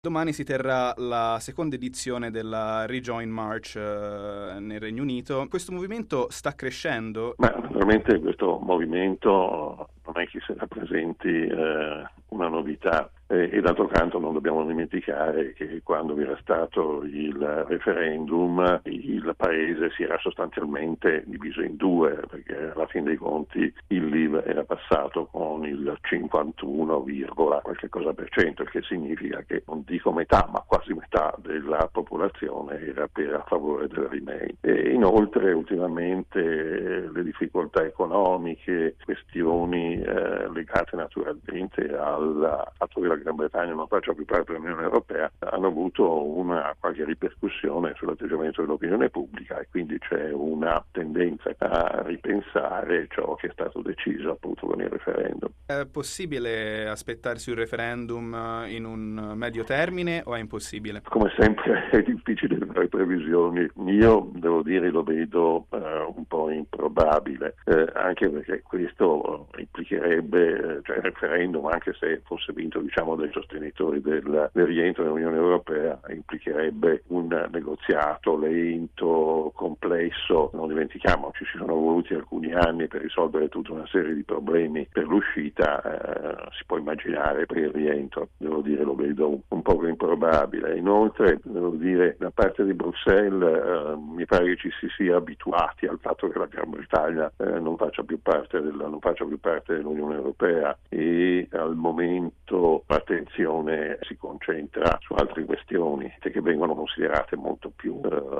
Domani si terrà la seconda edizione della Rejoin March nel Regno Unito. Questo movimento sta crescendo? Ma naturalmente questo movimento non è che si rappresenti una novità e d'altro canto non dobbiamo dimenticare che quando vi era stato il referendum il paese si era sostanzialmente diviso in due, perché alla fin dei conti il Leave era passato con il 51, qualche cosa per cento, il che significa che non dico metà ma quasi metà della popolazione era a favore del Remain. E inoltre ultimamente le difficoltà economiche, questioni legate naturalmente al fatto che la Gran Bretagna non faccia più parte dell'Unione Europea hanno avuto una qualche ripercussione sull'atteggiamento dell'opinione pubblica e quindi c'è una tendenza a ripensare ciò che è stato deciso appunto con il referendum. È possibile aspettarsi un referendum in un medio termine o è impossibile? Come sempre è difficile fare previsioni. Io devo dire lo vedo un po' improbabile, anche perché questo implicherebbe, cioè il referendum, anche se fosse vinto dai sostenitori del rientro nell'Unione Europea, implicherebbe un negoziato lento, complesso. Non dimentichiamoci, ci sono voluti alcuni anni per risolvere tutta una serie di problemi per l'uscita, si può immaginare per il rientro. Devo dire lo vedo un po' improbabile. Inoltre devo dire da parte di Bruxelles mi pare che ci si sia abituati al fatto che la Gran Bretagna non faccia più parte dell'Unione Europea e al momento l'attenzione si concentra su altre questioni che vengono considerate molto più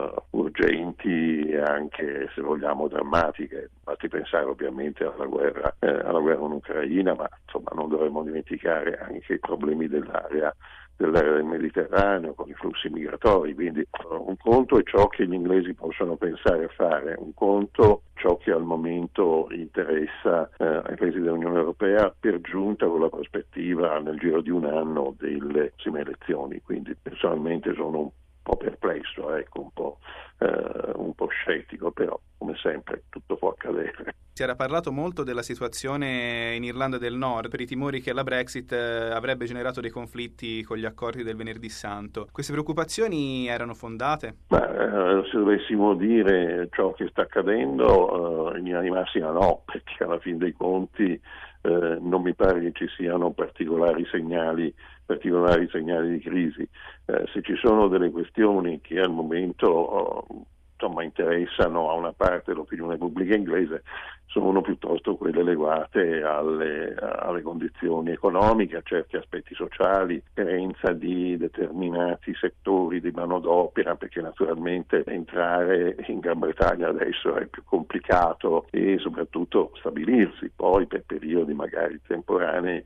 urgenti e anche, se vogliamo, drammatiche. Basti pensare ovviamente alla guerra in Ucraina, ma insomma non dovremmo dimenticare anche i problemi dell'area del Mediterraneo con i flussi migratori. Quindi un conto è ciò che gli inglesi possono pensare a fare, un conto ciò che al momento interessa ai paesi dell'Unione Europea, per giunta con la prospettiva nel giro di un anno delle prossime elezioni. Quindi personalmente sono un po' perplesso, un po' scettico, però come sempre tutto può accadere. Si era parlato molto della situazione in Irlanda del Nord per i timori che la Brexit avrebbe generato dei conflitti con gli accordi del Venerdì Santo. Queste preoccupazioni erano fondate? Se dovessimo dire ciò che sta accadendo, in linea di massima no, perché alla fin dei conti non mi pare che ci siano particolari segnali di crisi. Se ci sono delle questioni che al momento interessano a una parte dell'opinione pubblica inglese, sono piuttosto quelle legate alle condizioni economiche, a certi aspetti sociali, carenza di determinati settori di manodopera, perché naturalmente entrare in Gran Bretagna adesso è più complicato e soprattutto stabilirsi poi per periodi magari temporanei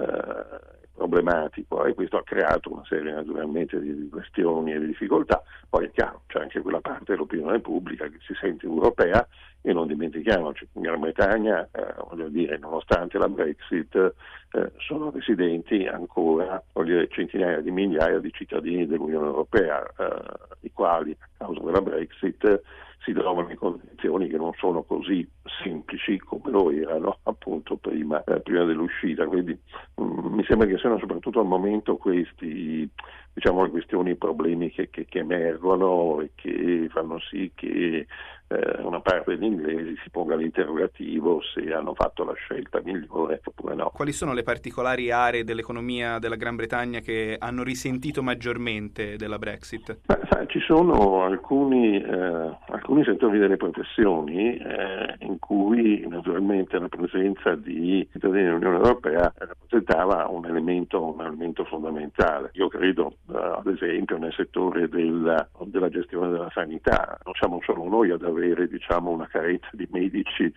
problematico, e questo ha creato una serie naturalmente di questioni e di difficoltà. Poi è chiaro, c'è anche quella parte dell'opinione pubblica che si sente europea e non dimentichiamoci, in Gran Bretagna, nonostante la Brexit, sono residenti ancora centinaia di migliaia di cittadini dell'Unione Europea, i quali a causa della Brexit si trovano in condizioni che non sono così semplici come lo erano appunto prima dell'uscita. Quindi mi sembra che siano soprattutto al momento questi, le questioni, i problemi che emergono e che fanno sì che una parte degli inglesi si ponga l'interrogativo se hanno fatto la scelta migliore oppure no. Quali sono le particolari aree dell'economia della Gran Bretagna che hanno risentito maggiormente della Brexit? Ci sono alcuni settori delle professioni in cui naturalmente la presenza di cittadini dell'Unione Europea rappresentava un elemento fondamentale. Io credo ad esempio nel settore della gestione della sanità. Non siamo solo noi ad avere una carenza di medici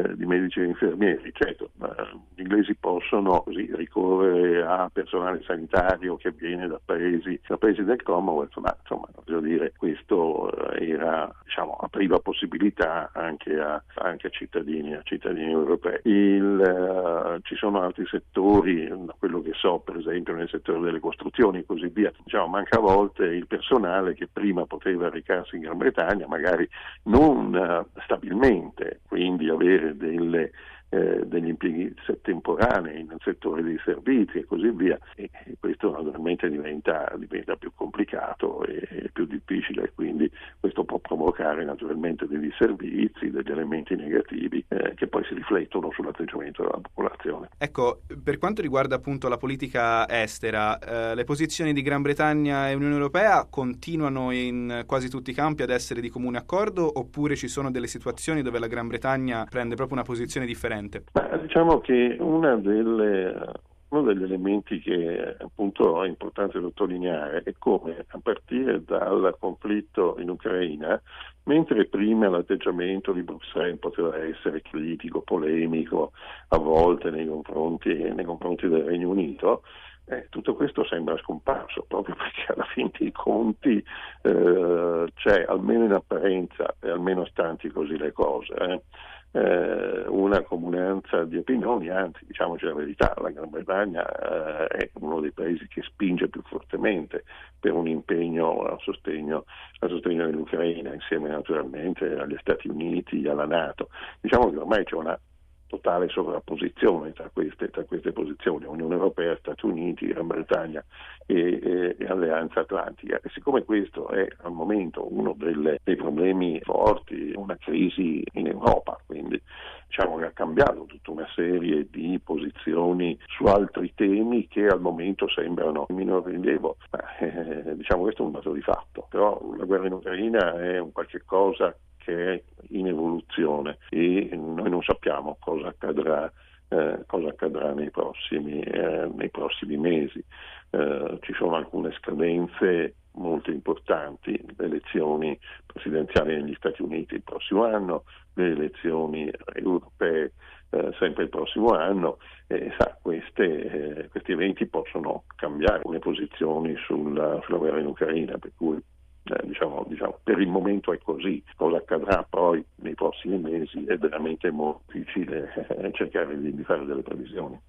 e infermieri. Certo, gli inglesi possono così ricorrere a personale sanitario che viene da paesi del Commonwealth, ma insomma questo apriva possibilità anche a cittadini europei. Ci sono altri settori, quello che so per esempio nel settore delle costruzioni e così via, manca a volte il personale che prima poteva recarsi in Gran Bretagna, magari non stabilmente, quindi avere delle degli impieghi temporanei nel settore dei servizi e così via, e questo naturalmente diventa più complicato e più difficile, quindi questo può provocare naturalmente dei disservizi, degli elementi negativi che poi si riflettono sull'atteggiamento della popolazione. Ecco, per quanto riguarda appunto la politica estera, le posizioni di Gran Bretagna e Unione Europea continuano in quasi tutti i campi ad essere di comune accordo, oppure ci sono delle situazioni dove la Gran Bretagna prende proprio una posizione differente? Ma diciamo che uno degli elementi che appunto è importante sottolineare è come, a partire dal conflitto in Ucraina, mentre prima l'atteggiamento di Bruxelles poteva essere critico, polemico, a volte nei confronti del Regno Unito, tutto questo sembra scomparso, proprio perché alla fine dei conti c'è, almeno in apparenza, e almeno stanti così le cose, una comunanza di opinioni, anzi, diciamoci la verità, la Gran Bretagna è uno dei paesi che spinge più fortemente per un impegno a sostegno dell'Ucraina, insieme naturalmente agli Stati Uniti, alla NATO. Diciamo che ormai c'è una totale sovrapposizione tra queste posizioni, Unione Europea, Stati Uniti, Gran Bretagna e Alleanza Atlantica. E siccome questo è al momento uno dei problemi forti, una crisi in Europa, quindi diciamo che ha cambiato tutta una serie di posizioni su altri temi che al momento sembrano in minor rilievo. Diciamo questo è un dato di fatto, però la guerra in Ucraina è un qualche cosa che è in evoluzione e noi non sappiamo cosa accadrà nei prossimi mesi. Ci sono alcune scadenze molto importanti, le elezioni presidenziali negli Stati Uniti il prossimo anno, le elezioni europee sempre il prossimo anno, e questi eventi possono cambiare le posizioni sulla guerra in Ucraina, per cui diciamo per il momento è così. Cosa accadrà poi nei prossimi mesi è veramente molto difficile cercare di fare delle previsioni.